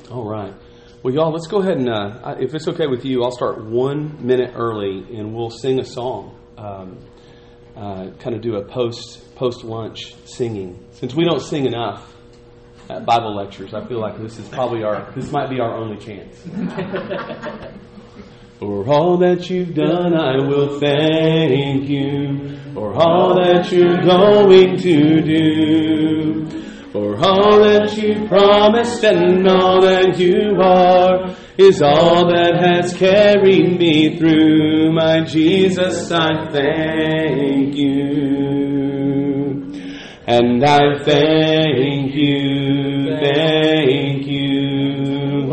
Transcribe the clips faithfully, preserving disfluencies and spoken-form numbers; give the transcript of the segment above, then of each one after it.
All right. Well, y'all, let's go ahead and, uh, if it's okay with you, I'll start one minute early and we'll sing a song. Um, uh, kind of do a post post lunch singing. Since we don't sing enough at Bible lectures, I feel like this is probably our this might be our only chance. For all that you've done, I will thank you. For all that you're going to do. For all that you promised and all that you are is all that has carried me through. My Jesus, I thank you. And I thank you, thank you,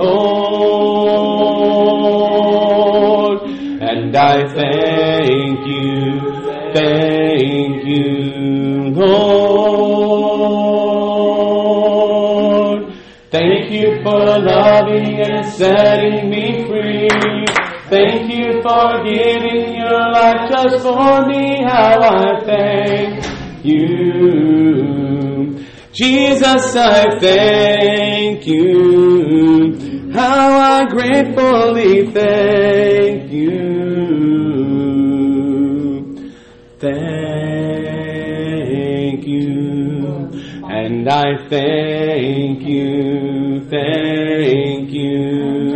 Lord. And I thank you, thank you, Lord. Thank you for loving and setting me free. Thank you for giving your life just for me. How I thank you. Jesus, I thank you. How I gratefully thank you. Thank you. And I thank you, thank you,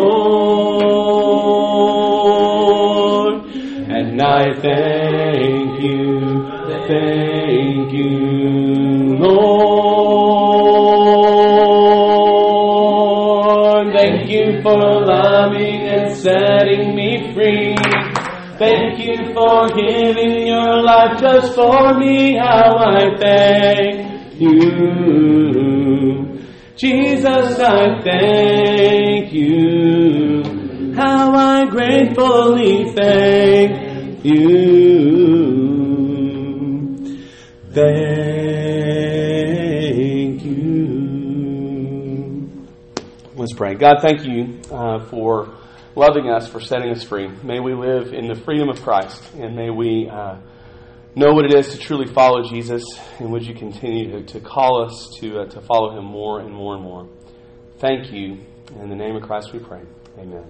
Lord. And I thank you, thank you, Lord. Thank you for loving and setting me free. Thank you for giving your life just for me. How I thank you. Jesus, I thank you. How I gratefully thank you. Thank you. Let's pray. God, thank you uh, for loving us, for setting us free. May we live in the freedom of Christ, and may we uh, know what it is to truly follow Jesus, and would you continue to, to call us to uh, to follow him more and more and more. Thank you. In the name of Christ we pray. Amen.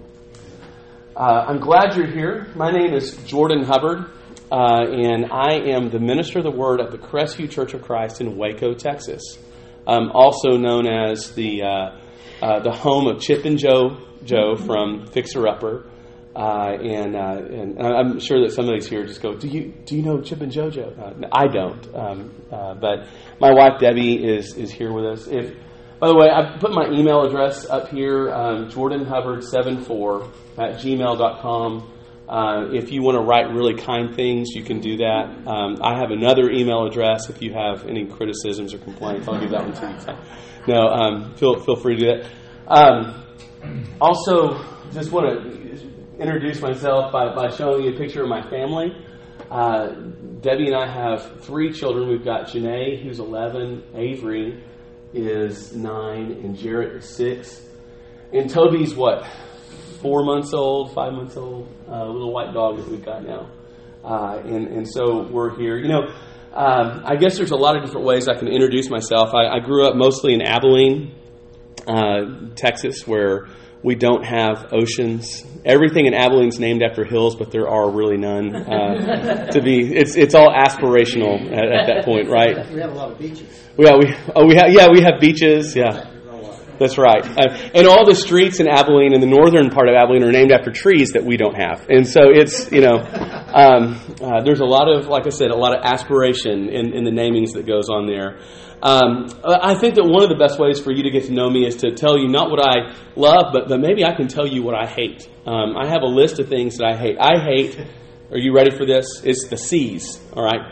Uh, I'm glad you're here. My name is Jordan Hubbard, uh, and I am the minister of the Word at the Crestview Church of Christ in Waco, Texas, um, also known as the uh, uh, the home of Chip and Joe Joe from Fixer Upper. Uh, and, uh, and I'm sure that some of these here just go, do you do you know Chip and JoJo? Uh, I don't, um, uh, but my wife Debbie is is here with us. If, by the way, I put my email address up here, um, jordan hubbard seventy-four at gmail dot com. Uh, if you want to write really kind things, you can do that. Um, I have another email address. If you have any criticisms or complaints, I'll give that one to you. No, um, feel feel free to do that. Um, also, just want to introduce myself by, by showing you a picture of my family. Uh, Debbie and I have three children. We've got Janae, who's eleven, Avery is nine, and Jarrett is six. And Toby's, what, four months old, five months old, uh, little white dog that we've got now. Uh, and, and so we're here. You know, um, I guess there's a lot of different ways I can introduce myself. I, I grew up mostly in Abilene, uh, Texas, where we don't have oceans. Everything in Abilene's named after hills, but there are really none. Uh, to be, it's it's all aspirational at, at that point, right? We have a lot of beaches. Yeah, we oh we have yeah we have beaches. Yeah, that's right. Uh, and all the streets in Abilene, in the northern part of Abilene, are named after trees that we don't have. And so it's you know um, uh, there's a lot of, like I said, a lot of aspiration in, in the namings that goes on there. Um, I think that one of the best ways for you to get to know me is to tell you not what I love, but, but maybe I can tell you what I hate. Um, I have a list of things that I hate. I hate, are you ready for this? It's the C's, all right?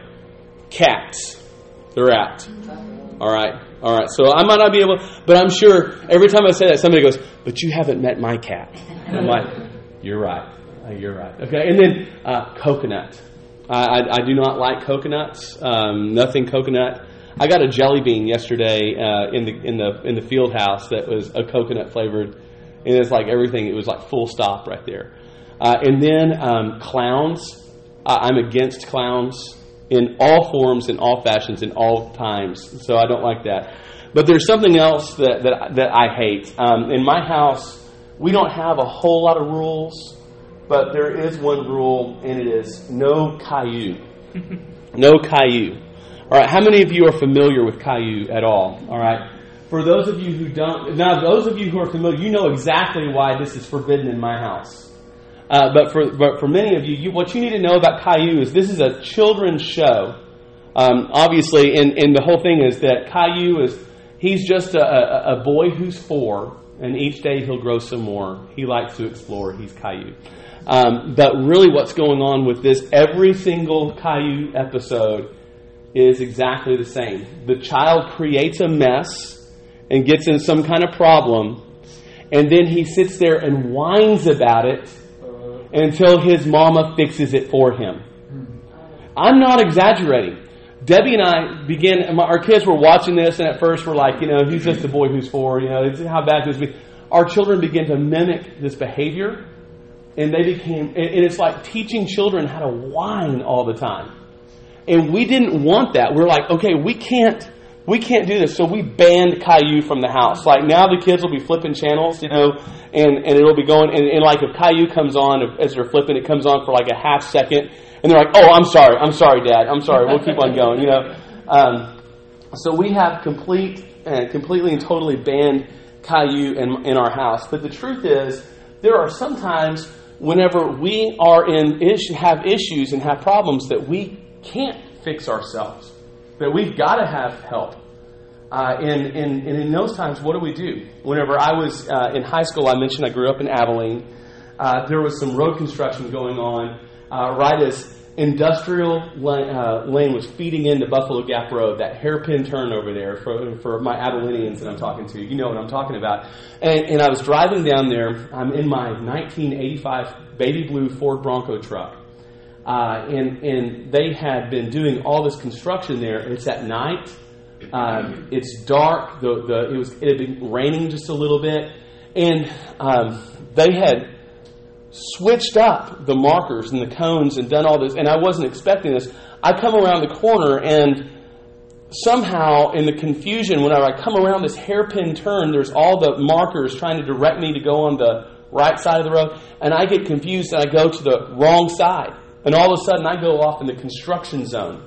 Cats. They're out. All right? All right. So I might not be able, but I'm sure every time I say that, somebody goes, but you haven't met my cat. And I'm like, you're right. Uh, you're right. Okay. And then uh, coconut. I, I, I do not like coconuts. Um, nothing coconut. I got a jelly bean yesterday uh, in the in the in the field house that was a coconut flavored, and it's like everything. It was like full stop right there. Uh, and then um, clowns. Uh, I'm against clowns in all forms, in all fashions, in all times. So I don't like that. But there's something else that that, that I hate. Um, in my house, we don't have a whole lot of rules, but there is one rule, and it is no Caillou. No Caillou. All right, how many of you are familiar with Caillou at all? All right. For those of you who don't, now those of you who are familiar, you know exactly why this is forbidden in my house. Uh, but for but for many of you, you, what you need to know about Caillou is this is a children's show. Um, obviously, and, and the whole thing is that Caillou is, he's just a, a, a boy who's four, and each day he'll grow some more. He likes to explore. He's Caillou. Um, but really what's going on with this, every single Caillou episode is exactly the same. The child creates a mess and gets in some kind of problem, and then he sits there and whines about it until his mama fixes it for him. I'm not exaggerating. Debbie and I began, our kids were watching this, and at first we're like, you know, he's just a boy who's four, you know, how bad could this be? Our children began to mimic this behavior, and they became, and it's like teaching children how to whine all the time. And we didn't want that. We're like, okay, we can't, we can't do this. So we banned Caillou from the house. Like now the kids will be flipping channels, you know, and, and it'll be going, and, and like if Caillou comes on, if, as they're flipping, it comes on for like a half second. And they're like, oh, I'm sorry. I'm sorry, Dad. I'm sorry. We'll keep on going, you know. Um, so we have complete and completely and totally banned Caillou in, in our house. But the truth is, there are sometimes whenever we are in issue, have issues and have problems that we can't fix ourselves, that we've got to have help. Uh, and, and, and in those times, what do we do? Whenever I was uh, in high school, I mentioned I grew up in Abilene. Uh, there was some road construction going on uh, right as Industrial Lane, uh, Lane was feeding into Buffalo Gap Road, that hairpin turn over there for, for my Abilenians that I'm talking to. You know what I'm talking about. And, and I was driving down there. I'm in my nineteen eighty-five baby blue Ford Bronco truck. Uh, and, and they had been doing all this construction there. It's at night. Um, it's dark. The, the, it was it had been raining just a little bit. And um, they had switched up the markers and the cones and done all this, and I wasn't expecting this. I come around the corner, and somehow in the confusion, whenever I come around this hairpin turn, there's all the markers trying to direct me to go on the right side of the road, and I get confused and I go to the wrong side, and all of a sudden I go off in the construction zone.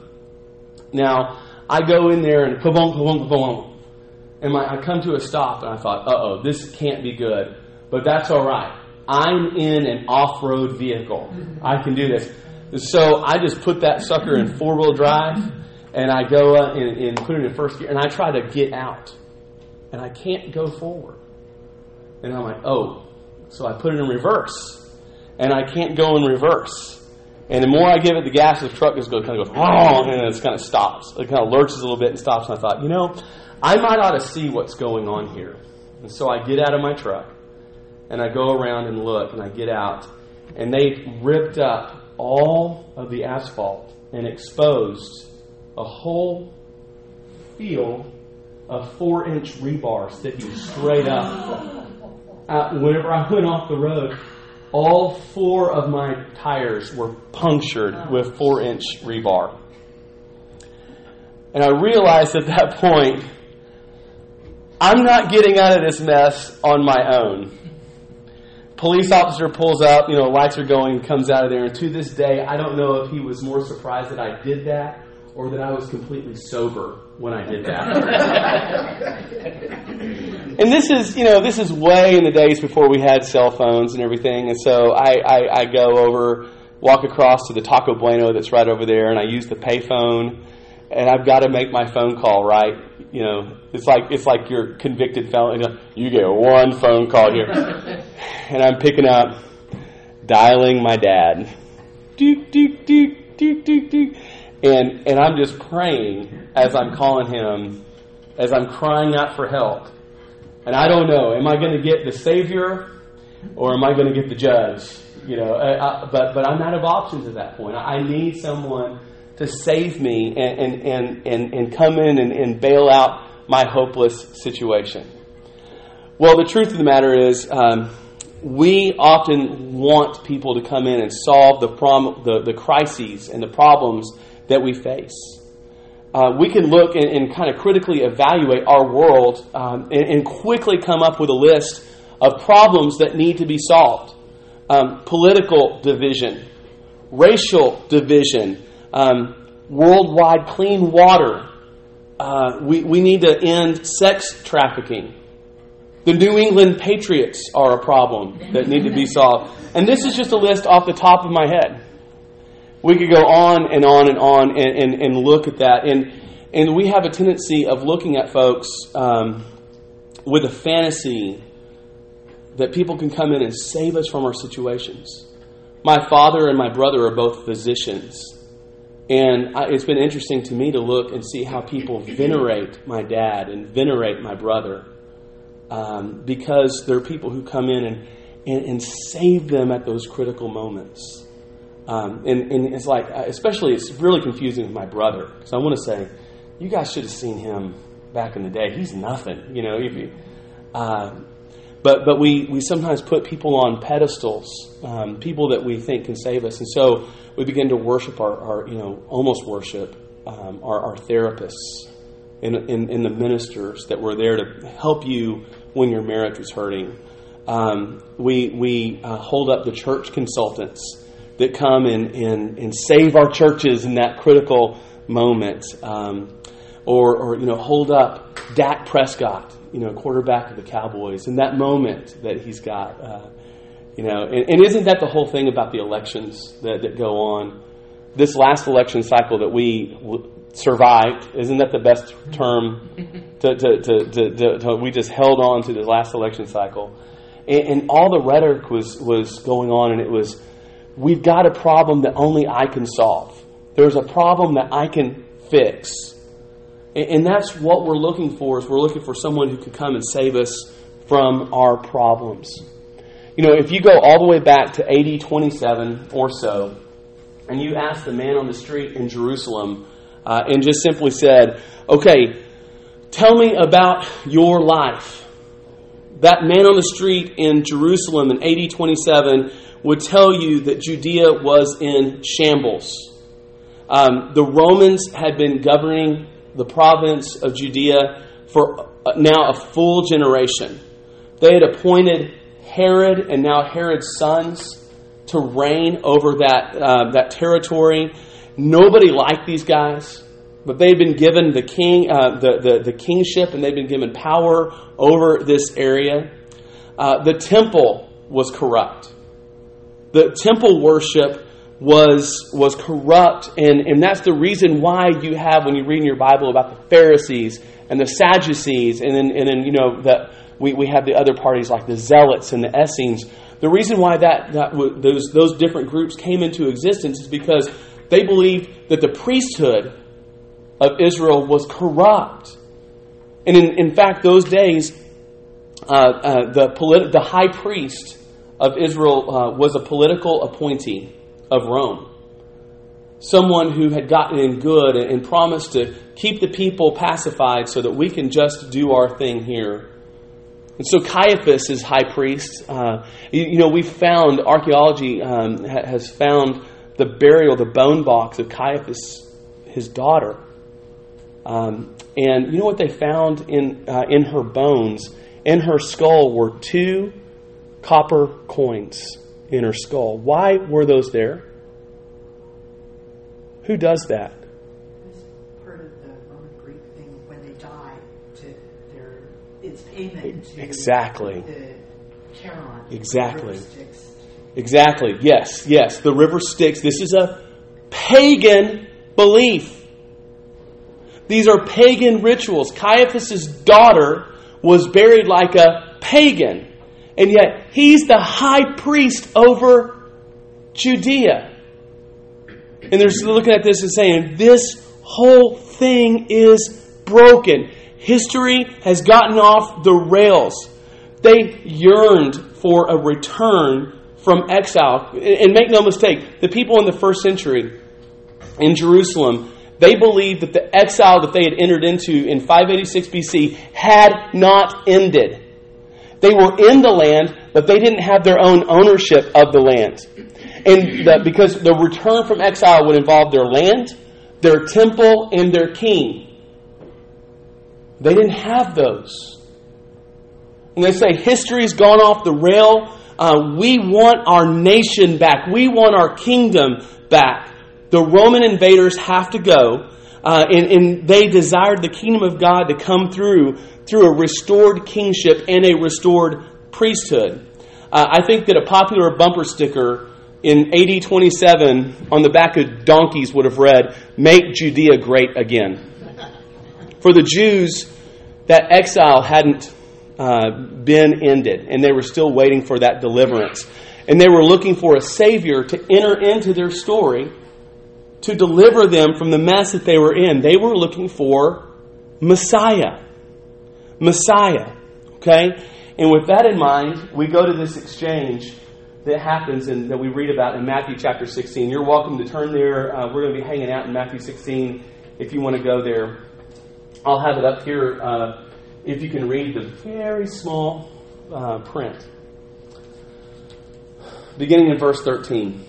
Now, I go in there and ka-boom, ka-boom, ka-boom, and my, I come to a stop, and I thought, uh-oh, this can't be good, but that's all right. I'm in an off-road vehicle. I can do this. So I just put that sucker in four-wheel drive, and I go uh, and, and put it in first gear, and I try to get out, and I can't go forward. And I'm like, oh. So I put it in reverse, and I can't go in reverse. And the more I give it the gas, the truck just goes, kind of goes, oh, and it kind of stops. It kind of lurches a little bit and stops. And I thought, you know, I might ought to see what's going on here. And so I get out of my truck. And I go around and look, and I get out, and they ripped up all of the asphalt and exposed a whole field of four-inch rebar sticking straight up. Uh, whenever I went off the road, all four of my tires were punctured with four-inch rebar. And I realized at that point, I'm not getting out of this mess on my own. Police officer pulls up, you know, lights are going, comes out of there, and to this day, I don't know if he was more surprised that I did that or that I was completely sober when I did that. And this is, you know, this is way in the days before we had cell phones and everything, and so I, I, I go over, walk across to the Taco Bueno that's right over there, and I use the payphone, and I've got to make my phone call, right? You know, it's like it's like you're convicted felon. You get one phone call here. And I'm picking up, dialing my dad. Doot, doot, doot, doot, doot, doot. And, and I'm just praying as I'm calling him, as I'm crying out for help. And I don't know, am I going to get the Savior or am I going to get the judge? You know, I, I, but but I'm out of options at that point. I need someone to save me and and, and, and, and come in and, and bail out my hopeless situation. Well, the truth of the matter is, um, we often want people to come in and solve the, prom- the the crises and the problems that we face. uh, we can look and, and kind of critically evaluate our world um, and, and quickly come up with a list of problems that need to be solved. Um, political division, racial division, um, worldwide clean water. Uh, we, we need to end sex trafficking. The New England Patriots are a problem that need to be solved. And this is just a list off the top of my head. We could go on and on and on and, and, and look at that. And, and we have a tendency of looking at folks um, with a fantasy that people can come in and save us from our situations. My father and my brother are both physicians. And I, it's been interesting to me to look and see how people venerate my dad and venerate my brother. Um, because there are people who come in and, and, and save them at those critical moments. Um, and, and it's like, especially it's really confusing with my brother. Because I want to say, you guys should have seen him back in the day. He's nothing, you know. If you, uh, But but we, we sometimes put people on pedestals, um, people that we think can save us. And so we begin to worship our, our you know, almost worship um, our, our therapists and, and, and the ministers that were there to help you when your marriage was hurting. Um, we we uh, hold up the church consultants that come and, and, and save our churches in that critical moment. Um, or, or, you know, hold up Dak Prescott, you know, quarterback of the Cowboys, in that moment that he's got, uh, you know, and, and isn't that the whole thing about the elections that, that go on? This last election cycle that we w- survived, isn't that the best term? to, to, to, to, to, to we just held on to this last election cycle, and, and all the rhetoric was was going on, and it was, we've got a problem that only I can solve. There's a problem that I can fix. And that's what we're looking for, is we're looking for someone who could come and save us from our problems. You know, if you go all the way back to A D twenty-seven or so, and you ask the man on the street in Jerusalem uh, and just simply said, okay, tell me about your life. That man on the street in Jerusalem in A D twenty-seven would tell you that Judea was in shambles. Um, the Romans had been governing the province of Judea for now a full generation. They had appointed Herod and now Herod's sons to reign over that uh, that territory. Nobody liked these guys, but they'd been given the king, uh, the, the the kingship, and they'd been given power over this area. Uh, the temple was corrupt. The temple worship was was corrupt, and, and that's the reason why you have, when you read in your Bible about the Pharisees and the Sadducees, and then and then you know that we, we have the other parties like the Zealots and the Essenes. The reason why that, that those those different groups came into existence is because they believed that the priesthood of Israel was corrupt. And in, in fact, those days, uh, uh, the politi- the high priest of Israel uh, was a political appointee of Rome. Someone who had gotten in good and, and promised to keep the people pacified so that we can just do our thing here. And so Caiaphas is high priest. Uh, you, you know, we've found, archaeology um, ha, has found the burial, the bone box of Caiaphas, his daughter. Um, and you know what they found in uh, in her bones? In her skull were two copper coins in her skull. Why were those there? Who does that? It's part of the Roman Greek thing when they die. To their, it's payment to exactly the Charon. Exactly. The river Styx. Exactly. Yes. Yes. The river Styx. This is a pagan belief. These are pagan rituals. Caiaphas' daughter was buried like a pagan. And yet, he's the high priest over Judea. And they're looking at this and saying, this whole thing is broken. History has gotten off the rails. They yearned for a return from exile. And make no mistake, the people in the first century in Jerusalem, they believed that the exile that they had entered into in five eighty-six B C had not ended. They were in the land, but they didn't have their own ownership of the land. And the, because the return from exile would involve their land, their temple, and their king. They didn't have those. And they say, history's gone off the rail. Uh, we want our nation back. We want our kingdom back. The Roman invaders have to go. Uh, and, and they desired the kingdom of God to come through through a restored kingship and a restored priesthood. Uh, I think that a popular bumper sticker in A D twenty-seven on the back of donkeys would have read, "Make Judea great again." For the Jews, that exile hadn't uh, been ended, and they were still waiting for that deliverance. And they were looking for a Savior to enter into their story to deliver them from the mess that they were in. They were looking for Messiah. Messiah. Okay? And with that in mind, we go to this exchange that happens and that we read about in Matthew chapter sixteen. You're welcome to turn there. Uh, we're going to be hanging out in Matthew sixteen if you want to go there. I'll have it up here uh, if you can read the very small uh, print. Beginning in verse thirteen.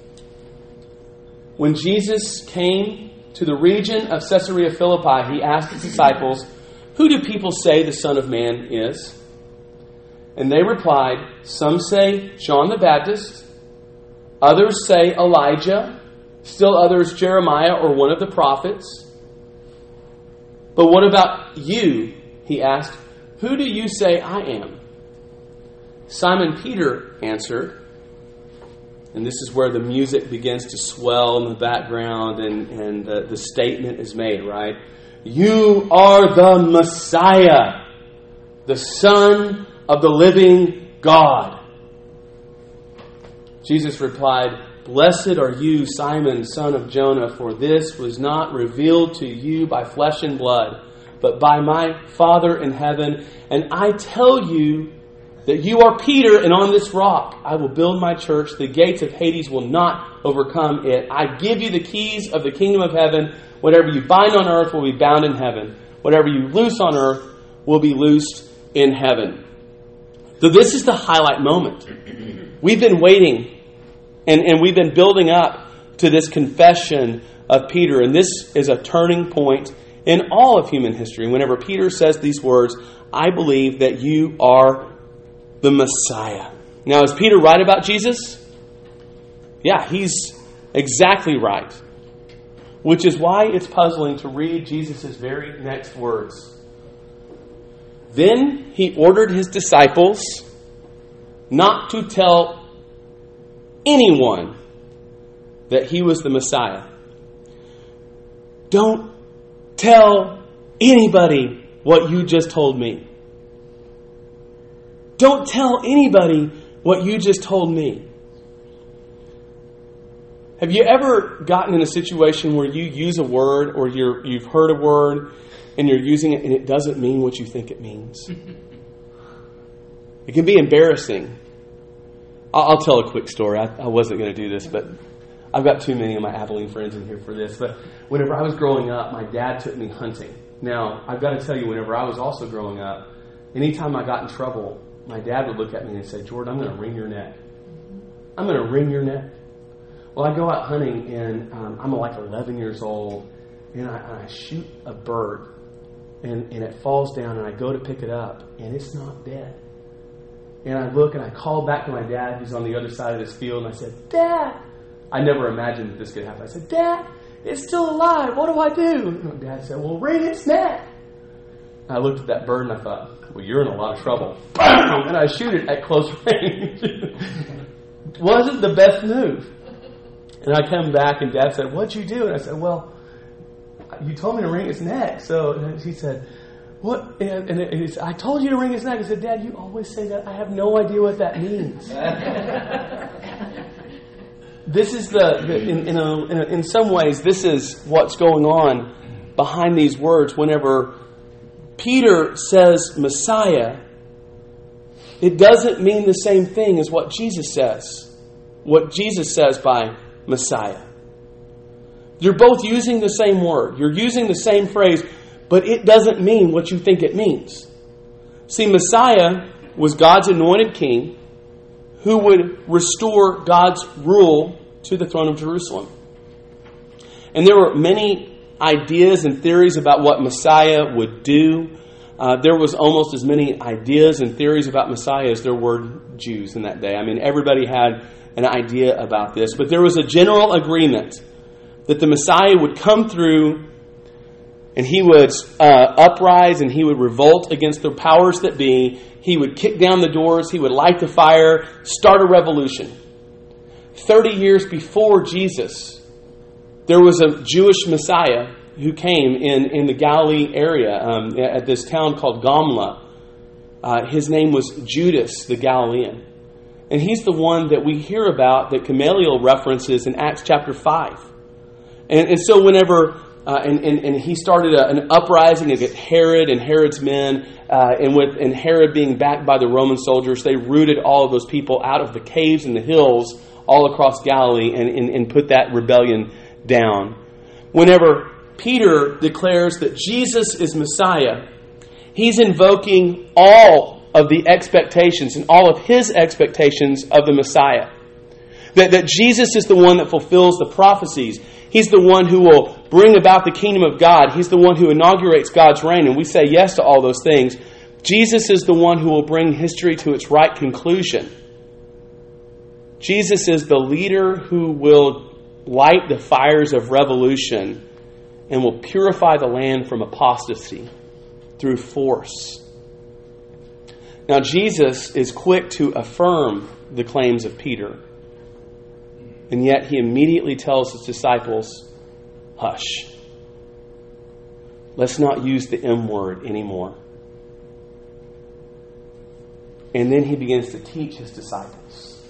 When Jesus came to the region of Caesarea Philippi, he asked his disciples, "Who do people say the Son of Man is?" And they replied, "Some say John the Baptist, others say Elijah, still others Jeremiah or one of the prophets. But what about you?" he asked. "Who do you say I am?" Simon Peter answered, and this is where the music begins to swell in the background and, and the, the statement is made, right? "You are the Messiah, the Son of the living God." Jesus replied, "Blessed are you, Simon, son of Jonah, for this was not revealed to you by flesh and blood, but by my Father in heaven. And I tell you that you are Peter, and on this rock I will build my church. The gates of Hades will not overcome it. I give you the keys of the kingdom of heaven. Whatever you bind on earth will be bound in heaven. Whatever you loose on earth will be loosed in heaven." So this is the highlight moment. We've been waiting and, and we've been building up to this confession of Peter. And this is a turning point in all of human history. Whenever Peter says these words, "I believe that you are the Messiah." Now, is Peter right about Jesus? Yeah, he's exactly right. Which is why it's puzzling to read Jesus' very next words. "Then he ordered his disciples not to tell anyone that he was the Messiah." Don't tell anybody what you just told me. Don't tell anybody what you just told me. Have you ever gotten in a situation where you use a word or you're, you've heard a word and you're using it and it doesn't mean what you think it means? It can be embarrassing. I'll, I'll tell a quick story. I, I wasn't going to do this, but I've got too many of my Abilene friends in here for this. But whenever I was growing up, my dad took me hunting. Now, I've got to tell you, whenever I was also growing up, anytime I got in trouble, my dad would look at me and say, "Jordan, I'm going to wring your neck. I'm going to wring your neck." Well, I go out hunting, and um, I'm like eleven years old, and I, and I shoot a bird, and, and it falls down, and I go to pick it up, and it's not dead. And I look, and I call back to my dad, who's on the other side of this field, and I said, "Dad," I never imagined that this could happen. I said, "Dad, it's still alive. What do I do?" And my dad said, "Well, wring its neck." And I looked at that bird, and I thought, "Well, you're in a lot of trouble." And I shoot it at close range. Wasn't the best move. And I come back, and Dad said, "What'd you do?" And I said, "Well, you told me to wring its neck." So he said, "What?" And, and he said, "I told you to wring its neck." I said, "Dad, you always say that. I have no idea what that means." This is the, the in, in, a, in, a, in some ways, this is what's going on behind these words. Whenever Peter says Messiah, it doesn't mean the same thing as what Jesus says. What Jesus says by Messiah. You're both using the same word. You're using the same phrase, but it doesn't mean what you think it means. See, Messiah was God's anointed king who would restore God's rule to the throne of Jerusalem. And there were many ideas and theories about what Messiah would do. Uh, there was almost as many ideas and theories about Messiah as there were Jews in that day. I mean, everybody had an idea about this. But there was a general agreement that the Messiah would come through and he would uh, uprise and he would revolt against the powers that be. He would kick down the doors. He would light the fire, start a revolution. Thirty years before Jesus, there was a Jewish Messiah who came in, in the Galilee area um, at this town called Gamla. Uh, his name was Judas the Galilean. And he's the one that we hear about that Gamaliel references in Acts chapter five. And, and so whenever, uh, and, and, and he started a, an uprising against Herod and Herod's men, uh, and with and Herod being backed by the Roman soldiers, they rooted all of those people out of the caves and the hills all across Galilee and, and, and put that rebellion down. Whenever Peter declares that Jesus is Messiah, he's invoking all of the expectations and all of his expectations of the Messiah. That, that Jesus is the one that fulfills the prophecies. He's the one who will bring about the kingdom of God. He's the one who inaugurates God's reign. And we say yes to all those things. Jesus is the one who will bring history to its right conclusion. Jesus is the leader who will light the fires of revolution and will purify the land from apostasy through force. Now, Jesus is quick to affirm the claims of Peter. And yet he immediately tells his disciples, hush. Let's not use the M word anymore. And then he begins to teach his disciples.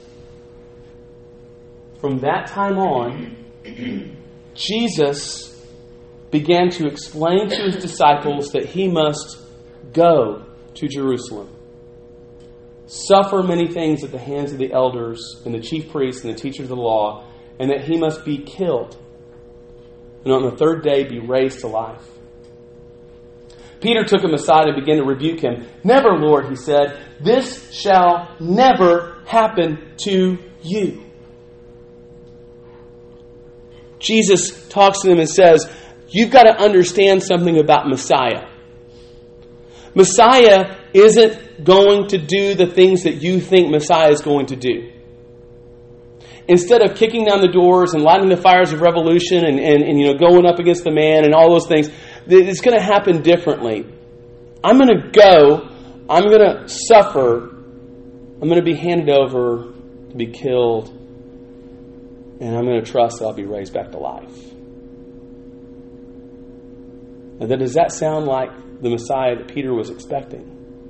From that time on, Jesus began to explain to his disciples that he must go to Jerusalem, suffer many things at the hands of the elders and the chief priests and the teachers of the law, and that he must be killed, and on the third day be raised to life. Peter took him aside and began to rebuke him. Never, Lord, he said, this shall never happen to you. Jesus talks to them and says, you've got to understand something about Messiah. Messiah isn't going to do the things that you think Messiah is going to do. Instead of kicking down the doors and lighting the fires of revolution and, and, and you know going up against the man and all those things, it's going to happen differently. I'm going to go. I'm going to suffer. I'm going to be handed over to be killed. And I'm going to trust that I'll be raised back to life. Now, then, does that sound like the Messiah that Peter was expecting?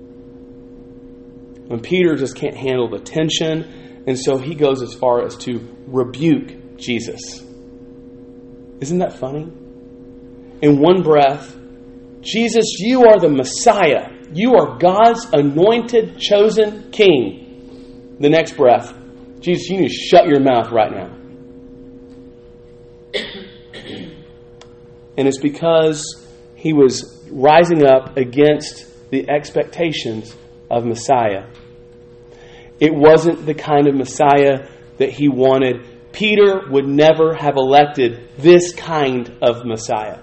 When Peter just can't handle the tension, and so he goes as far as to rebuke Jesus. Isn't that funny? In one breath, Jesus, you are the Messiah. You are God's anointed, chosen king. The next breath, Jesus, you need to shut your mouth right now. And it's because he was rising up against the expectations of Messiah. It wasn't the kind of Messiah that he wanted. Peter would never have elected this kind of Messiah.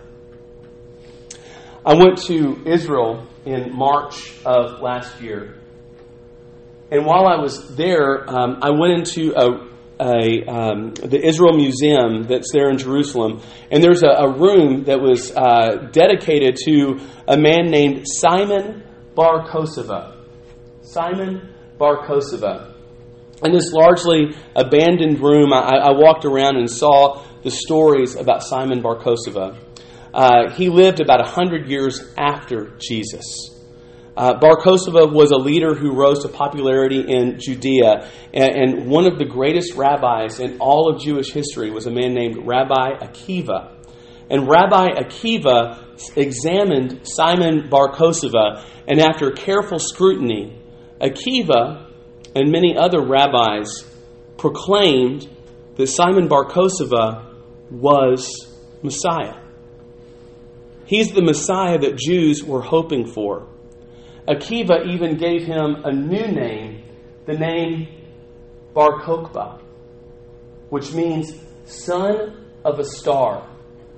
I went to Israel in March of last year. And while I was there, um, I went into a A, um, the Israel Museum that's there in Jerusalem. And there's a, a room that was uh, dedicated to a man named Simon Bar Kokhba. Simon Bar Kokhba. In this largely abandoned room, I, I walked around and saw the stories about Simon Bar Kokhba. Uh, he lived about one hundred years after Jesus. Uh, Bar Kokhba was a leader who rose to popularity in Judea, and, and one of the greatest rabbis in all of Jewish history was a man named Rabbi Akiva. And Rabbi Akiva examined Simon Bar Kokhba, and after careful scrutiny, Akiva and many other rabbis proclaimed that Simon Bar Kokhba was Messiah. He's the Messiah that Jews were hoping for. Akiva even gave him a new name, the name Bar Kokhba, which means son of a star.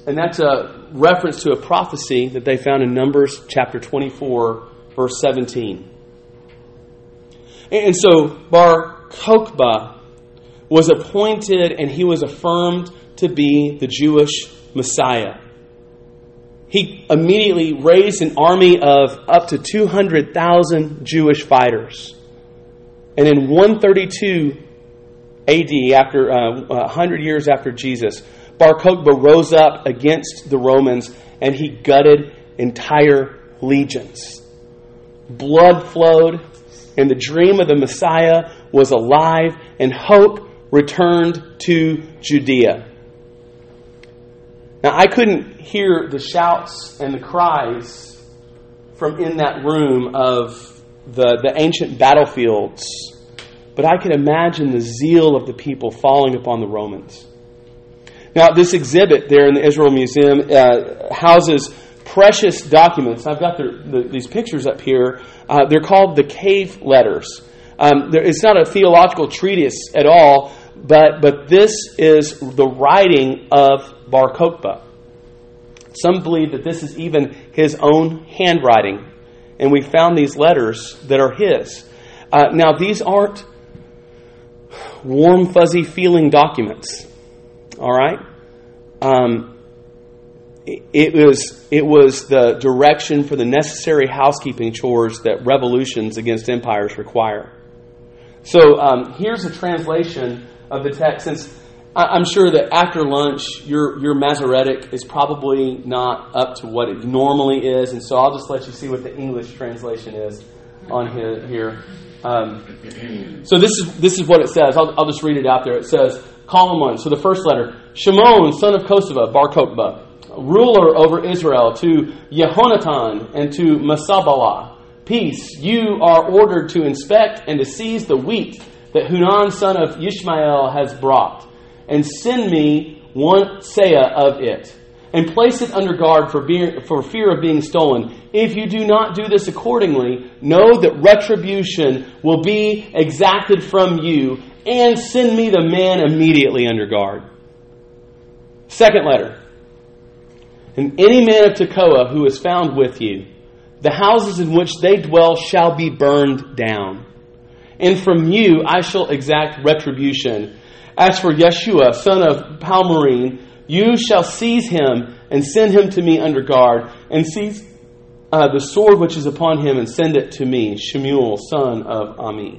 And that's a reference to a prophecy that they found in Numbers chapter twenty-four, verse seventeen. And so Bar Kokhba was appointed and he was affirmed to be the Jewish Messiah. He immediately raised an army of up to two hundred thousand Jewish fighters. And in one thirty-two A D, after uh, one hundred years after Jesus, Bar Kokhba rose up against the Romans and he gutted entire legions. Blood flowed, and the dream of the Messiah was alive, and hope returned to Judea. Now, I couldn't hear the shouts and the cries from in that room of the, the ancient battlefields, but I could imagine the zeal of the people falling upon the Romans. Now, this exhibit there in the Israel Museum uh, houses precious documents. I've got the, the, these pictures up here. Uh, they're called the cave letters. Um, there, it's not a theological treatise at all, but, but this is the writing of Bar Kokhba. Some believe that this is even his own handwriting, and we found these letters that are his. Uh, now, these aren't warm, fuzzy feeling documents. All right? Um, it, it was it was the direction for the necessary housekeeping chores that revolutions against empires require. So um, here's a translation of the text. Since I'm sure that after lunch, your your Masoretic is probably not up to what it normally is, and so I'll just let you see what the English translation is on here. Um, so this is this is what it says. I'll, I'll just read it out there. It says, column one. So the first letter, Shimon, son of Kosovo, Bar Kokhba, ruler over Israel, to Yehonatan and to Masabalah. Peace, you are ordered to inspect and to seize the wheat that Hunan, son of Ishmael, has brought, and send me one seah of it, and place it under guard for, being, for fear of being stolen. If you do not do this accordingly, know that retribution will be exacted from you, and send me the man immediately under guard. Second letter. And any man of Tekoa who is found with you, the houses in which they dwell shall be burned down. And from you I shall exact retribution. As for Yeshua, son of Palmyrene, you shall seize him and send him to me under guard, and seize uh, the sword which is upon him and send it to me, Shemuel, son of Ami.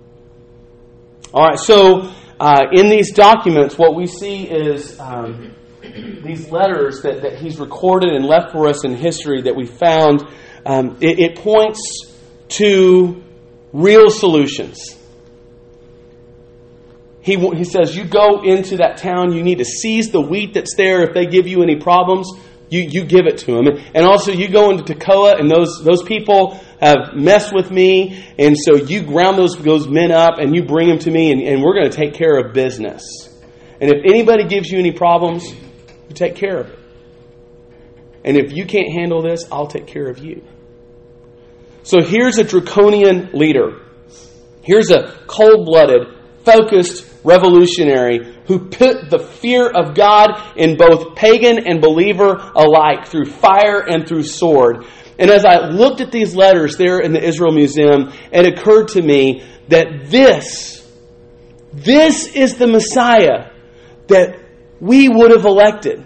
All right, so uh, in these documents, what we see is um, these letters that, that he's recorded and left for us in history that we found. Um, it, it points to real solutions. He, he says, you go into that town, you need to seize the wheat that's there. If they give you any problems, you, you give it to them. And also you go into Tekoa, and those, those people have messed with me, and so you ground those, those men up and you bring them to me, and, and we're going to take care of business. And if anybody gives you any problems, you take care of it. And if you can't handle this, I'll take care of you. So here's a draconian leader. Here's a cold-blooded, focused revolutionary who put the fear of God in both pagan and believer alike through fire and through sword. And as I looked at these letters there in the Israel Museum, it occurred to me that this, this is the Messiah that we would have elected.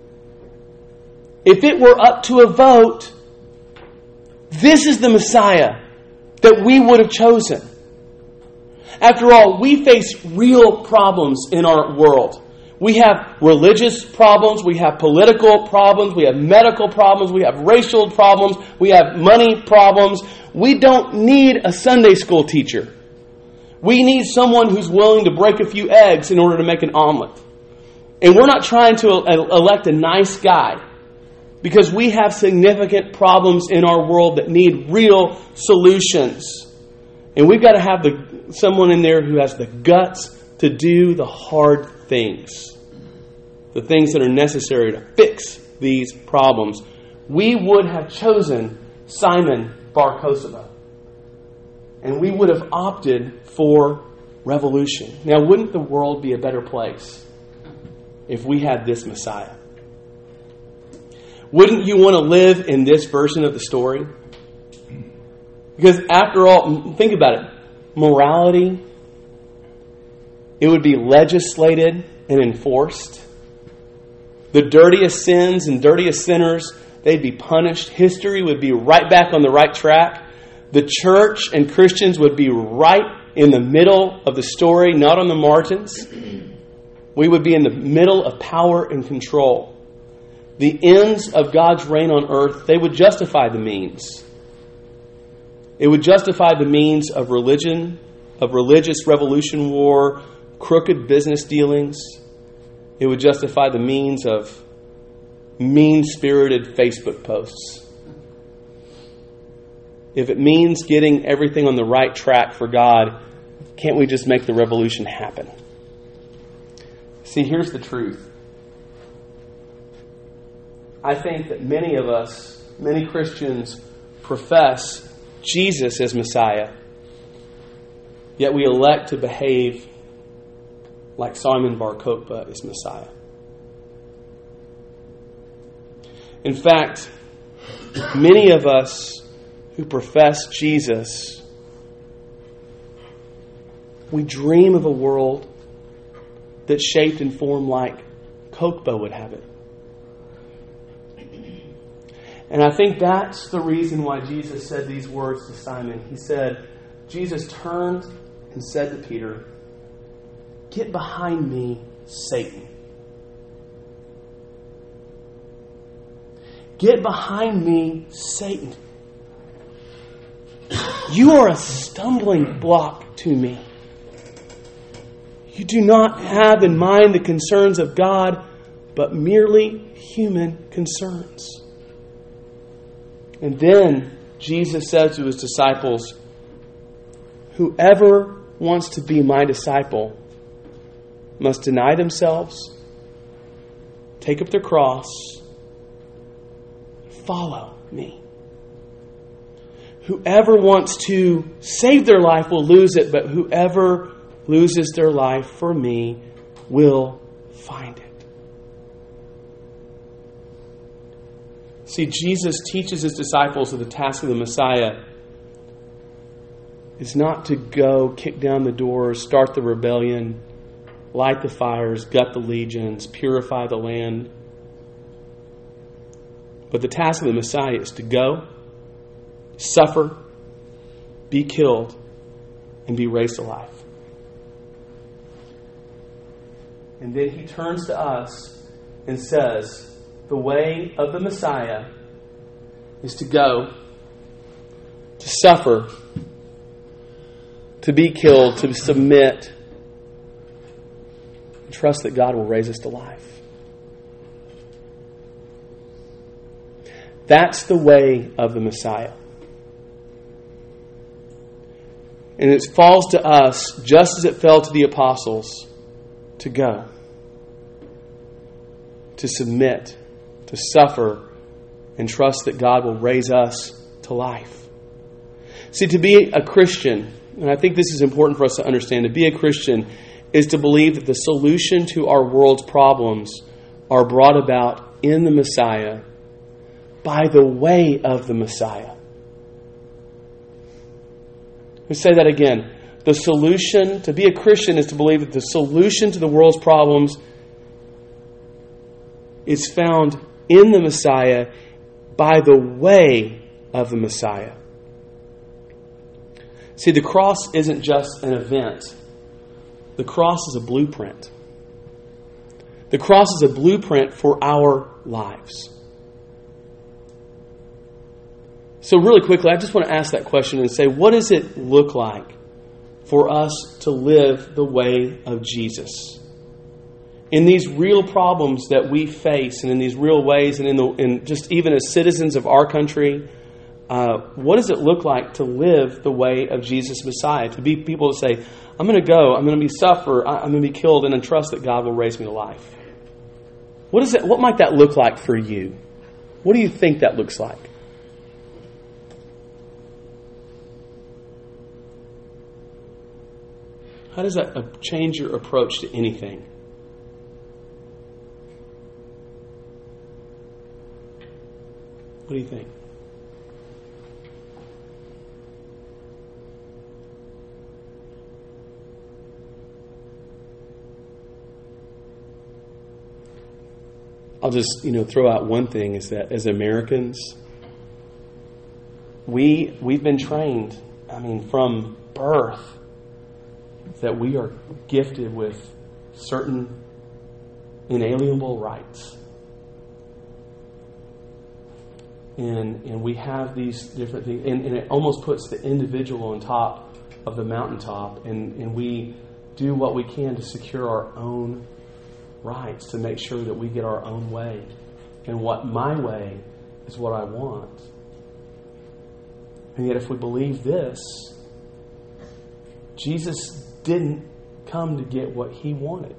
If it were up to a vote, this is the Messiah that we would have chosen. After all, we face real problems in our world. We have religious problems, we have political problems, we have medical problems, we have racial problems, we have money problems. We don't need a Sunday school teacher. We need someone who's willing to break a few eggs in order to make an omelet. And we're not trying to elect a nice guy, because we have significant problems in our world that need real solutions. And we've got to have the, someone in there who has the guts to do the hard things. The things that are necessary to fix these problems. We would have chosen Simon Bar Kokhba. And we would have opted for revolution. Now, wouldn't the world be a better place if we had this Messiah? Wouldn't you want to live in this version of the story? Because after all, think about it. Morality, it would be legislated and enforced. The dirtiest sins and dirtiest sinners, they'd be punished. History would be right back on the right track. The church and Christians would be right in the middle of the story, not on the margins. We would be in the middle of power and control. The ends of God's reign on earth, they would justify the means. It would justify the means of religion, of religious revolution war, crooked business dealings. It would justify the means of mean-spirited Facebook posts. If it means getting everything on the right track for God, can't we just make the revolution happen? See, here's the truth. I think that many of us, many Christians, profess Jesus as Messiah, yet we elect to behave like Simon Bar Kokhba is Messiah. In fact, many of us who profess Jesus, we dream of a world that's shaped and formed like Kokhba would have it. And I think that's the reason why Jesus said these words to Simon. He said, Jesus turned and said to Peter, "Get behind me, Satan. Get behind me, Satan. You are a stumbling block to me. You do not have in mind the concerns of God, but merely human concerns." And then Jesus said to his disciples, "Whoever wants to be my disciple must deny themselves, take up their cross, follow me. Whoever wants to save their life will lose it, but whoever loses their life for me will find it." See, Jesus teaches his disciples that the task of the Messiah is not to go kick down the doors, start the rebellion, light the fires, gut the legions, purify the land. But the task of the Messiah is to go, suffer, be killed, and be raised alive. And then he turns to us and says, the way of the Messiah is to go, to suffer, to be killed, to submit, and trust that God will raise us to life. That's the way of the Messiah. And it falls to us, just as it fell to the apostles, to go, to submit, to suffer, and trust that God will raise us to life. See, to be a Christian, and I think this is important for us to understand, to be a Christian is to believe that the solution to our world's problems are brought about in the Messiah by the way of the Messiah. Let me say that again. The solution, to be a Christian is to believe that the solution to the world's problems is found in the Messiah by the way of the Messiah. See, the cross isn't just an event. The cross is a blueprint. The cross is a blueprint for our lives. So really quickly, I just want to ask that question and say, what does it look like for us to live the way of Jesus? In these real problems that we face and in these real ways and in, the, in just even as citizens of our country, uh, what does it look like to live the way of Jesus Messiah? To be people that say, I'm going to go, I'm going to be suffer, I'm going to be killed, and I trust that God will raise me to life. What is it? What might that look like for you? What do you think that looks like? How does that change your approach to anything? What do you think? I'll just, you know, throw out one thing is that as Americans, we we've been trained, I mean, from birth, that we are gifted with certain inalienable rights. And and we have these different things, and, and it almost puts the individual on top of the mountaintop, and, and we do what we can to secure our own rights, to make sure that we get our own way. And what my way is what I want. And yet if we believe this, Jesus didn't come to get what he wanted,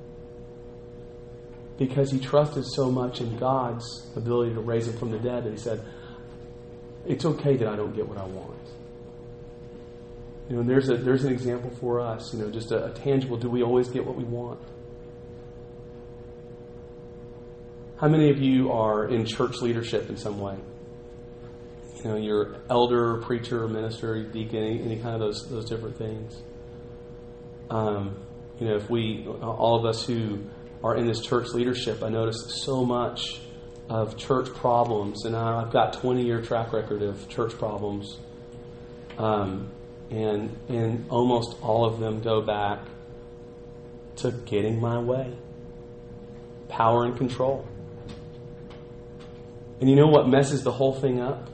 because he trusted so much in God's ability to raise him from the dead that he said, it's okay that I don't get what I want. You know, and there's a there's an example for us, you know, just a, a tangible, do we always get what we want? How many of you are in church leadership in some way? You know, you're elder, preacher, minister, deacon, any, any kind of those those different things. Um, you know, if we, all of us who are in this church leadership, I notice so much of church problems, and I've got twenty-year track record of church problems, um, and and almost all of them go back to getting my way, power and control. And you know what messes the whole thing up?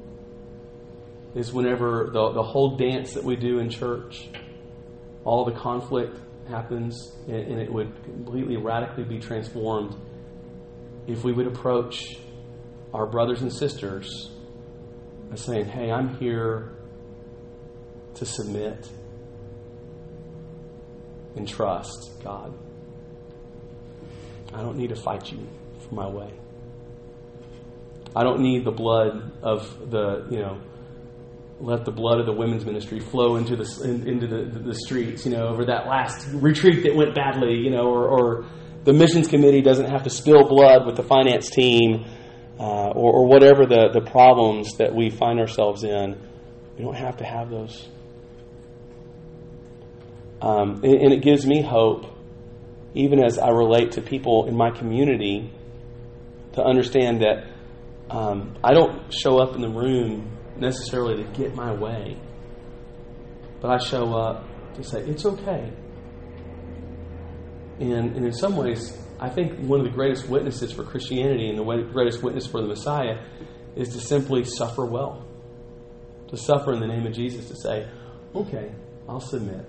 Is whenever the, the whole dance that we do in church, all the conflict happens, and, and it would completely, radically be transformed if we would approach our brothers and sisters by saying, hey, I'm here to submit and trust God. I don't need to fight you for my way. I don't need the blood of the, you know, let the blood of the women's ministry flow into the in, into the, the streets, you know, over that last retreat that went badly, you know, or, or the missions committee doesn't have to spill blood with the finance team, uh, or, or whatever the, the problems that we find ourselves in. We don't have to have those. Um, and, and it gives me hope, even as I relate to people in my community, to understand that Um, I don't show up in the room necessarily to get my way, but I show up to say, it's okay. And, and in some ways, I think one of the greatest witnesses for Christianity and the greatest witness for the Messiah is to simply suffer well. To suffer in the name of Jesus, to say, okay, I'll submit.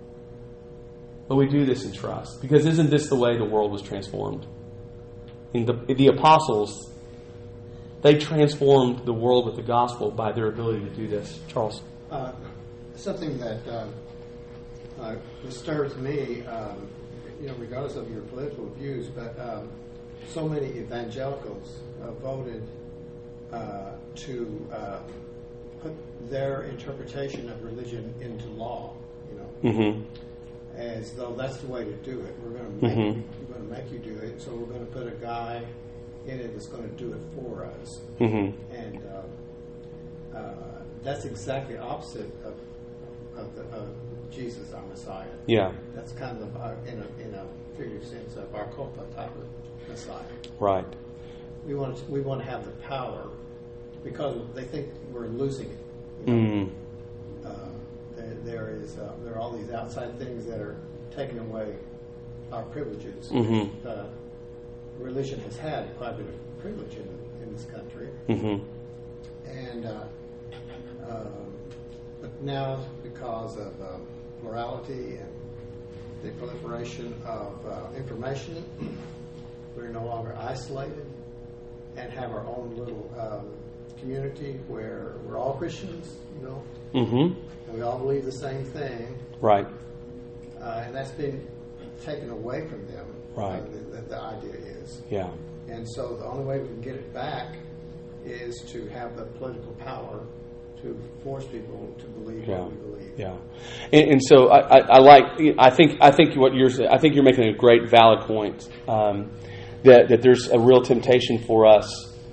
But we do this in trust, because isn't this the way the world was transformed? I mean, the, the apostles, they transformed the world with the gospel by their ability to do this. Charles? Uh, something that um, uh, disturbs me, um, you know, regardless of your political views, but um, so many evangelicals uh, voted uh, to uh, put their interpretation of religion into law, you know, mm-hmm. as though that's the way to do it. We're going to make mm-hmm. you, we're going to make you do it, so we're going to put a guy in it that's going to do it for us. Mm-hmm. And uh, uh, that's exactly opposite of of, the, of Jesus, our Messiah. Yeah. That's kind of, our, in a in a figurative sense, of our culpa type of Messiah. Right. We want to, we want to have the power, because they think we're losing it. You know? Mm-hmm. uh, there, there is uh, there are all these outside things that are taking away our privileges. Mm-hmm. Uh, religion has had quite a bit of privilege in, in this country. Mm-hmm. And uh, um, but now, because of um, plurality and the proliferation of uh, information, we're no longer isolated and have our own little um, community where we're all Christians, you know, mm-hmm. and we all believe the same thing. Right. Uh, and that's been taken away from them. Right. Uh, the, the, the idea is. Yeah. And so the only way we can get it back is to have the political power to force people to believe yeah. what we believe. Yeah. And, and so I, I, I like. I think. I think what you're. I think you're making a great, valid point. Um, that that there's a real temptation for us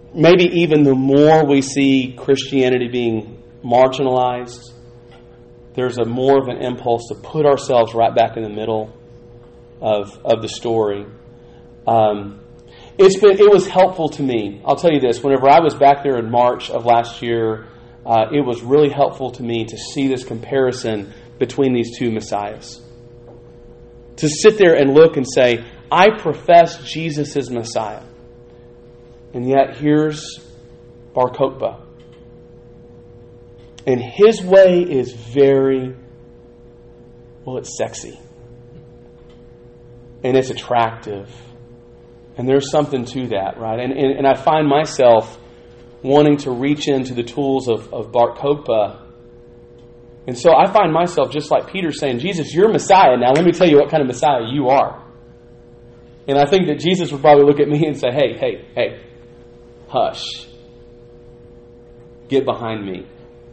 maybe even the more we see Christianity being marginalized, there's a more of an impulse to put ourselves right back in the middle of of the story. Um, it's been it was helpful to me. I'll tell you this: whenever I was back there in March of last year, uh, it was really helpful to me to see this comparison between these two messiahs. To sit there and look and say, I profess Jesus as Messiah, and yet here's Bar Kokhba. And his way is very, well, it's sexy. And it's attractive. And there's something to that, right? And and, and I find myself wanting to reach into the tools of, of Bar Kokhba. And so I find myself just like Peter saying, Jesus, you're Messiah. Now let me tell you what kind of Messiah you are. And I think that Jesus would probably look at me and say, hey, hey, hey, hush. Get behind me.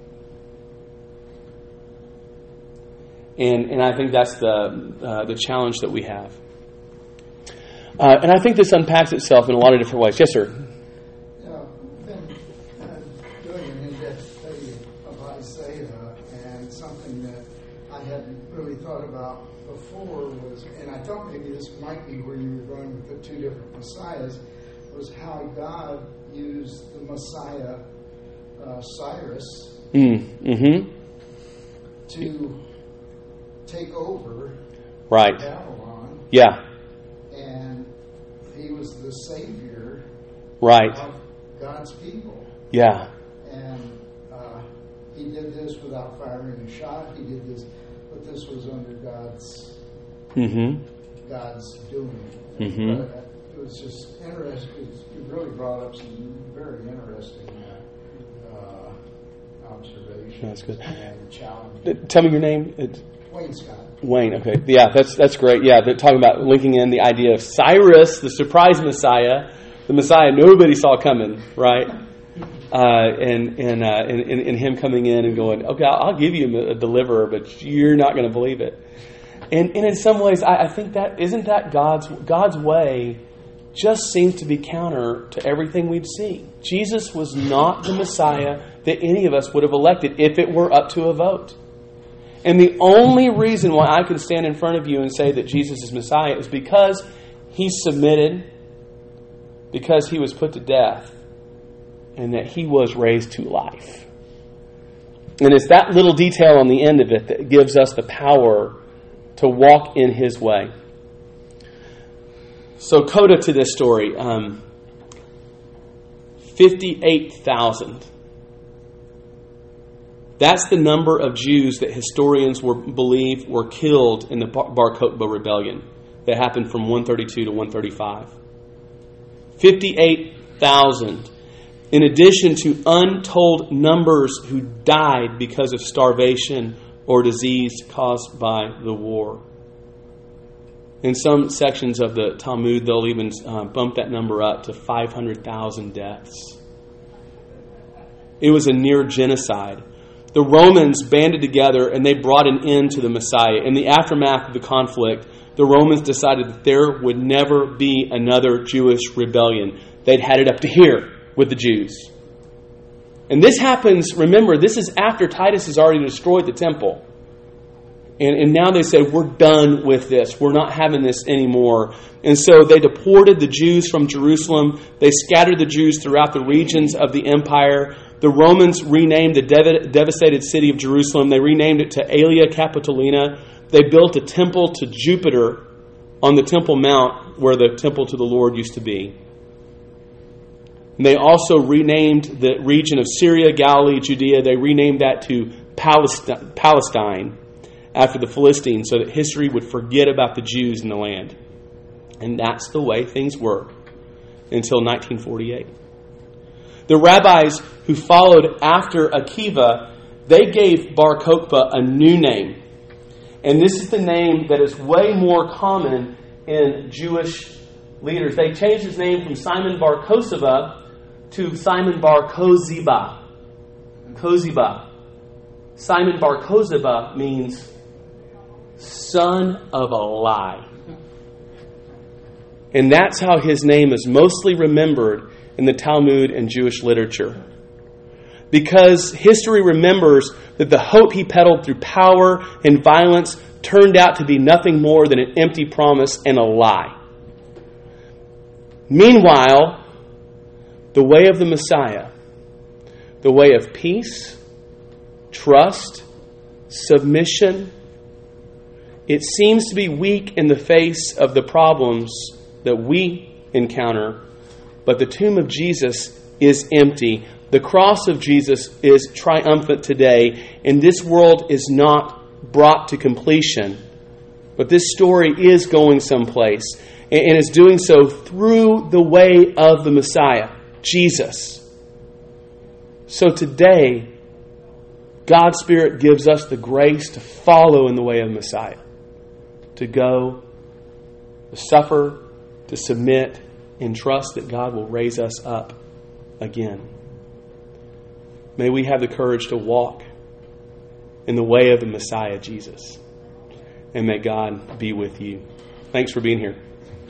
And and I think that's the uh, the challenge that we have. Uh, and I think this unpacks itself in a lot of different ways. Yes, sir. Yeah, I've been uh, doing an in-depth study of Isaiah, and something that I hadn't really thought about before was, and I thought maybe this might be where you were going with the two different messiahs, was how God used the Messiah, uh, Cyrus, Mm. Mm-hmm. to take over Right. Babylon, Yeah. and he was the savior Right. of God's people. Yeah. And uh, he did this without firing a shot. He did this, but this was under God's Mm-hmm. God's doing. Mhm. But, uh, it was just interesting. You really brought up some very interesting uh, observations. That's good. And challenges. Uh, Tell me your name. It's Wayne Scott. Wayne. Okay. Yeah, that's that's great. Yeah, they're talking about linking in the idea of Cyrus, the surprise Messiah, the Messiah nobody saw coming, right? Uh, and and, uh, and and and him coming in and going, okay, I'll, I'll give you a deliverer, but you're not going to believe it. And and in some ways, I, I think that isn't that God's God's way. Just seems to be counter to everything we'd see. Jesus was not the Messiah that any of us would have elected if it were up to a vote. And the only reason why I can stand in front of you and say that Jesus is Messiah is because he submitted, because he was put to death, and that he was raised to life. And it's that little detail on the end of it that gives us the power to walk in his way. So coda to this story, um, fifty-eight thousand. That's the number of Jews that historians were, believe were killed in the Bar Kokhba rebellion that happened from one thirty-two to one thirty-five. fifty-eight thousand. In addition to untold numbers who died because of starvation or disease caused by the war. In some sections of the Talmud, they'll even uh, bump that number up to five hundred thousand deaths. It was a near genocide. The Romans banded together and they brought an end to the Messiah. In the aftermath of the conflict, the Romans decided that there would never be another Jewish rebellion. They'd had it up to here with the Jews. And this happens, remember, this is after Titus has already destroyed the temple. And, and now they said, we're done with this. We're not having this anymore. And so they deported the Jews from Jerusalem. They scattered the Jews throughout the regions of the empire. The Romans renamed the dev- devastated city of Jerusalem. They renamed it to Aelia Capitolina. They built a temple to Jupiter on the Temple Mount where the temple to the Lord used to be. And they also renamed the region of Syria, Galilee, Judea. They renamed that to Palestine. Palestine. After the Philistines, so that history would forget about the Jews in the land. And that's the way things were until nineteen forty-eight. The rabbis who followed after Akiva, they gave Bar Kokhba a new name. And this is the name that is way more common in Jewish leaders. They changed his name from Simon Bar Kokhba to Simon Bar Koziba. Koziba. Simon Bar Koziba means son of a lie. And that's how his name is mostly remembered in the Talmud and Jewish literature. Because history remembers that the hope he peddled through power and violence turned out to be nothing more than an empty promise and a lie. Meanwhile, the way of the Messiah, the way of peace, trust, submission, it seems to be weak in the face of the problems that we encounter, but the tomb of Jesus is empty. The cross of Jesus is triumphant today, and this world is not brought to completion. But this story is going someplace, and is doing so through the way of the Messiah, Jesus. So today, God's Spirit gives us the grace to follow in the way of the Messiah. To go, to suffer, to submit, and trust that God will raise us up again. May we have the courage to walk in the way of the Messiah, Jesus. And may God be with you. Thanks for being here.